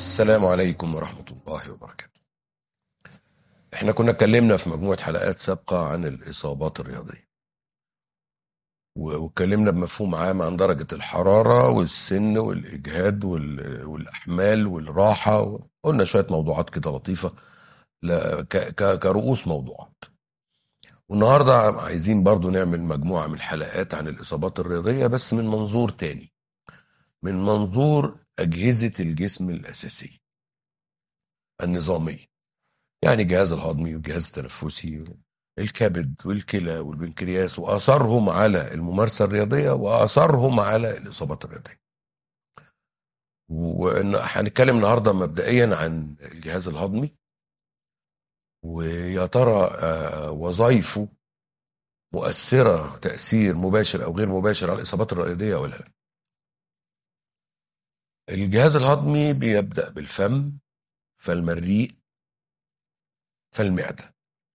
السلام عليكم ورحمة الله وبركاته. احنا كنا اتكلمنا في مجموعة حلقات سابقة عن الإصابات الرياضية، واتكلمنا بمفهوم عام عن درجة الحرارة والسن والإجهاد والأحمال والراحة، قلنا شوية موضوعات كده لطيفة كرؤوس موضوعات. والنهاردة عايزين برضو نعمل مجموعة من الحلقات عن الإصابات الرياضية، بس من منظور تاني، من منظور أجهزة الجسم الأساسية النظامية، يعني الجهاز الهضمي والجهاز التنفسي، الكبد والكلى والبنكرياس، وآثارهم على الممارسة الرياضية وآثارهم على الإصابات الرياضية. وهنتكلم النهاردة مبدئيا عن الجهاز الهضمي، ويا ترى وظائفه مؤثرة تأثير مباشر أو غير مباشر على الإصابات الرياضية ولا لا. الجهاز الهضمي بيبدأ بالفم، فالمريء، فالمعدة.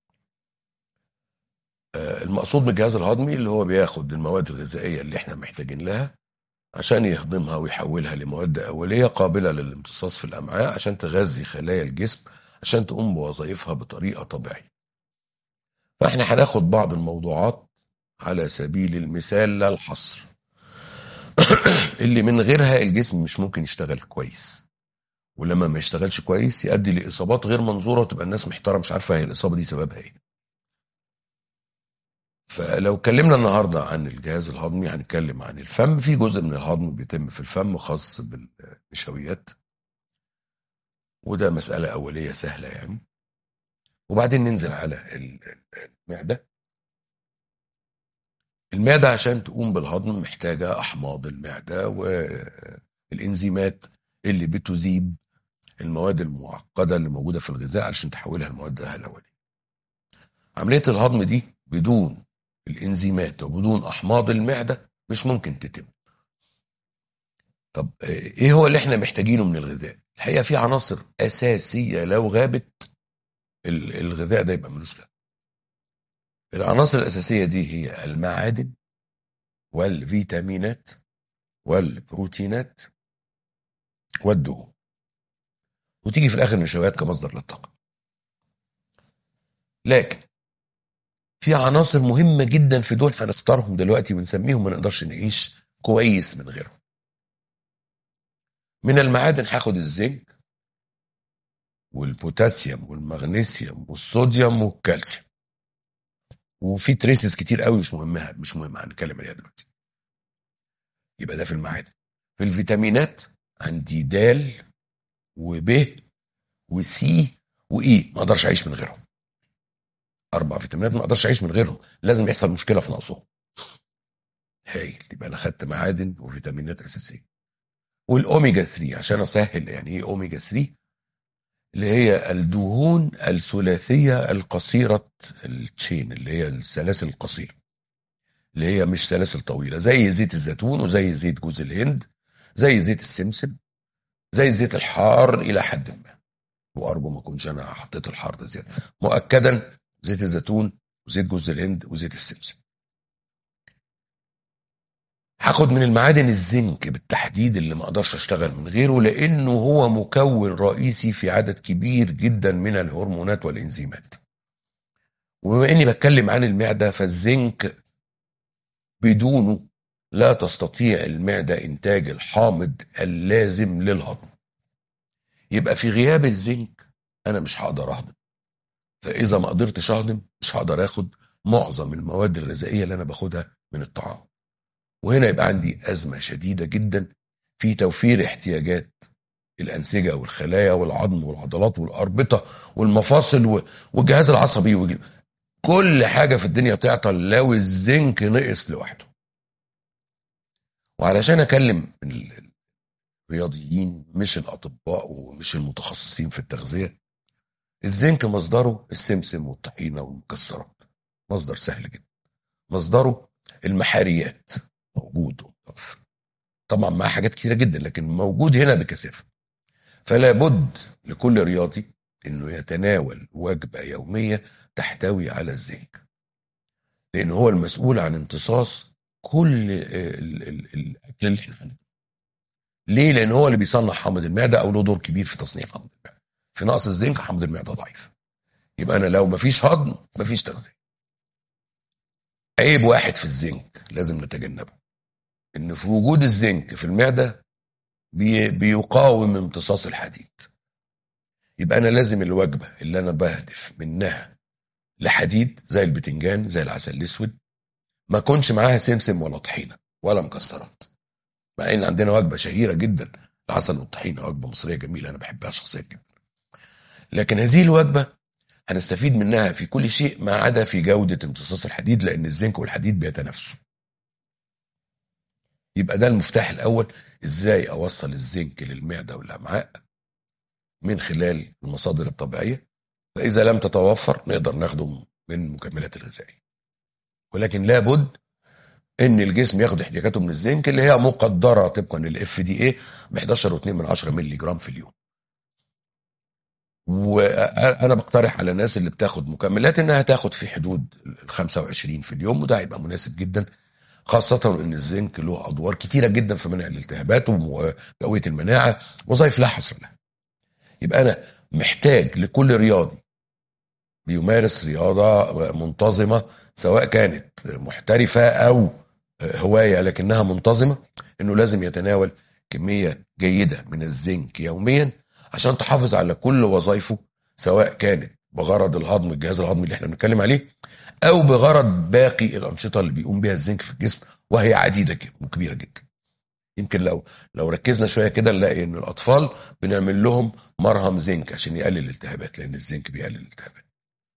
المقصود بالجهاز الهضمي اللي هو بياخد المواد الغذائية اللي احنا محتاجين لها عشان يهضمها ويحولها لمواد أولية قابلة للامتصاص في الأمعاء عشان تغذي خلايا الجسم عشان تقوم بوظائفها بطريقة طبيعية. فاحنا هناخد بعض الموضوعات على سبيل المثال لا الحصر اللي من غيرها الجسم مش ممكن يشتغل كويس، ولما ما يشتغلش كويس يؤدي لإصابات غير منظورة وتبقى الناس محتارة مش عارفة هي الإصابة دي سببها ايه. فلو اتكلمنا النهارده عن الجهاز الهضمي هنتكلم عن الفم. في جزء من الهضم بيتم في الفم خاص بالنشويات، وده مسألة أولية سهلة يعني. وبعدين ننزل على المعدة. المعدة عشان تقوم بالهضم محتاجة أحماض المعدة والإنزيمات اللي بتذيب المواد المعقدة اللي موجودة في الغذاء عشان تحولها لمواد هلوية. عملية الهضم دي بدون الإنزيمات وبدون أحماض المعدة مش ممكن تتم. طب إيه هو اللي احنا محتاجينه من الغذاء؟ الحقيقة في عناصر أساسية لو غابت الغذاء ده يبقى ملوش لازمة. العناصر الأساسية دي هي المعادن والفيتامينات والبروتينات والدهون، وتيجي في الآخر النشويات كمصدر للطاقة. لكن في عناصر مهمة جدا في دول هنختارهم دلوقتي ونسميهم ما نقدرش نعيش كويس من غيرهم. من المعادن هاخد الزنك والبوتاسيوم والمغنيسيوم والصوديوم والكالسيوم، وفي تريسز كتير قوي مش مهمة هنتكلم عليها دلوقتي. يبقى ده في المعادن. في الفيتامينات عندي د وب وسي واي، ما اقدرش اعيش من غيرهم. 4 فيتامينات ما اقدرش اعيش من غيرهم، لازم يحصل مشكله في نقصهم. هايل، يبقى انا خدت معادن وفيتامينات اساسيه. والاوميجا 3 عشان اسهل، يعني ايه اوميجا 3؟ اللي هي الدهون الثلاثيه القصيره التشين، اللي هي السلاسل القصيره، اللي هي مش سلاسل طويله، زي زيت الزيتون وزي زيت جوز الهند، زي زيت السمسم، زي الزيت الحار الى حد ما. وارجو ما اكونش انا حطيت الحار ده زياده. مؤكدا زيت الزيتون وزيت جوز الهند وزيت السمسم. هاخد من المعادن الزنك بالتحديد اللي ما اقدرش اشتغل من غيره، لانه هو مكون رئيسي في عدد كبير جدا من الهرمونات والانزيمات. وبما اني بتكلم عن المعده، فالزنك بدونه لا تستطيع المعده انتاج الحامض اللازم للهضم. يبقى في غياب الزنك انا مش هقدر اهضم. فاذا ما قدرتش اهضم مش هقدر اخد معظم المواد الغذائيه اللي انا باخدها من الطعام. وهنا يبقى عندي ازمه شديده جدا في توفير احتياجات الانسجه والخلايا والعظم والعضلات والاربطه والمفاصل والجهاز العصبي كل حاجه في الدنيا تعطل لو الزنك نقص لوحده. وعلشان اكلم الرياضيين مش الاطباء ومش المتخصصين في التغذيه، الزنك مصدره السمسم والطحينه والمكسرات، مصدر سهل جدا. مصدره المحاريات، موجود ومتوفر طبعا مع حاجات كتيره جدا، لكن موجود هنا بكثافه. فلا بد لكل رياضي انه يتناول وجبه يوميه تحتوي على الزنك، لان هو المسؤول عن امتصاص كل الاكل اللي احنا هناكله. ليه؟ لان هو اللي بيصنع حامض المعده او له دور كبير في تصنيع حامض المعده. في نقص الزنك حامض المعده ضعيف. يبقى انا لو مفيش هضم مفيش تغذيه. عيب واحد في الزنك لازم نتجنبه، ان في وجود الزنك في المعده بيقاوم امتصاص الحديد. يبقى انا لازم الوجبه اللي انا بهدف منها لحديد زي البتنجان زي العسل الاسود ما كونش معاها سمسم ولا طحينه ولا مكسرات، مع ان عندنا وجبه شهيره جدا العسل والطحينه، وجبه مصريه جميله انا بحبها شخصيا جدا. لكن هذه الوجبه هنستفيد منها في كل شيء ما عدا في جوده امتصاص الحديد، لان الزنك والحديد بيتنافسوا. يبقى ده المفتاح الاول، ازاي اوصل الزنك للمعده والامعاء من خلال المصادر الطبيعيه. فاذا لم تتوفر نقدر ناخده من المكملات الغذائيه، ولكن لابد ان الجسم ياخد احتياجاته من الزنك اللي هي مقدره طبقا للاف دي اي ب 11.2 مللي جرام في اليوم. وانا بقترح على الناس اللي بتاخد مكملات انها تاخد في حدود ال 25 في اليوم، وده هيبقى مناسب جدا، خاصة ان الزنك له ادوار كتيرة جدا في منع الالتهابات وتقوية المناعة، وظائف لا حصر لها. يبقى انا محتاج لكل رياضي بيمارس رياضة منتظمة، سواء كانت محترفة او هواية لكنها منتظمة، انه لازم يتناول كمية جيدة من الزنك يوميا عشان تحافظ على كل وظائفه، سواء كانت بغرض الهضم، الجهاز الهضمي اللي احنا بنتكلم عليه، او بغرض باقي الانشطه اللي بيقوم بها الزنك في الجسم، وهي عديده وكبيره جدا. يمكن لو ركزنا شويه كده نلاقي ان الاطفال بنعمل لهم مرهم زنك عشان يقلل الالتهابات، لان الزنك بيقلل الالتهابات.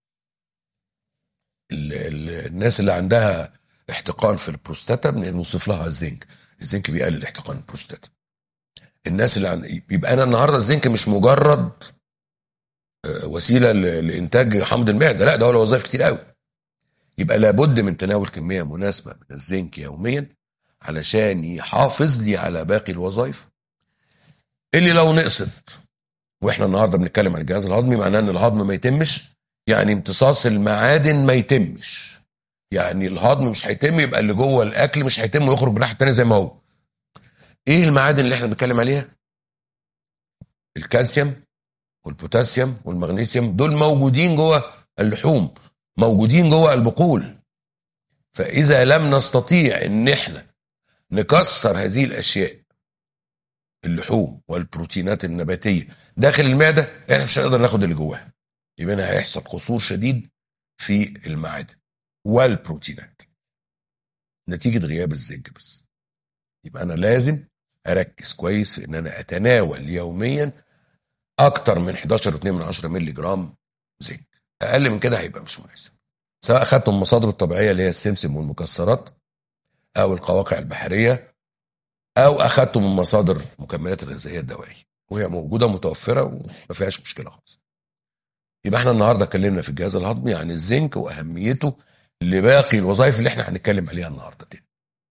الناس اللي عندها احتقان في البروستاتا بنوصف لها الزنك، الزنك بيقلل احتقان البروستاتا. الناس اللي يبقى انا النهارده الزنك مش مجرد وسيله لانتاج حمض المعده، لا، ده هو له وظائف كتير قوي. يبقى لابد من تناول كميه مناسبه من الزنك يوميا علشان يحافظ لي على باقي الوظائف اللي لو نقصت. واحنا النهارده بنتكلم عن الجهاز الهضمي، معناه ان الهضم ما يتمش، يعني امتصاص المعادن ما يتمش، يعني الهضم مش هيتم، يبقى اللي جوه الاكل مش هيتم ويخرج بالناحيه الثانيه زي ما هو. ايه المعادن اللي احنا بنتكلم عليها؟ الكالسيوم والبوتاسيوم والمغنيسيوم، دول موجودين جوه اللحوم، موجودين جوه البقول. فاذا لم نستطيع ان احنا نكسر هذه الاشياء، اللحوم والبروتينات النباتيه داخل المعده، احنا مش هنقدر ناخد اللي جواها. يبقى هنا هيحصل قصور شديد في المعادن والبروتينات نتيجه غياب الزنك بس. يبقى انا لازم اركز كويس في ان انا اتناول يوميا اكتر من 11.2 مللي جرام زنك. اقل من كده هيبقى مش مناسب، سواء اخدته من المصادر الطبيعيه اللي هي السمسم والمكسرات او القواقع البحريه، او اخدته من مصادر المكملات الغذائيه الدوائيه، وهي موجوده متوفره وما فيهاش مشكله خالص. يبقى احنا النهارده اتكلمنا في الجهاز الهضمي عن الزنك واهميته لباقي الوظائف اللي احنا هنتكلم عليها النهارده تاني.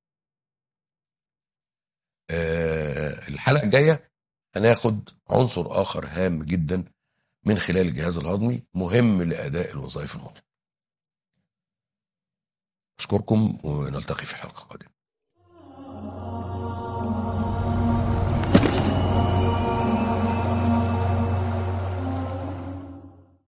الحلقه الجايه هناخد عنصر اخر هام جدا من خلال الجهاز الهضمي، مهم لاداء الوظائف المطلوبه. اشكركم ونلتقي في الحلقه القادمه.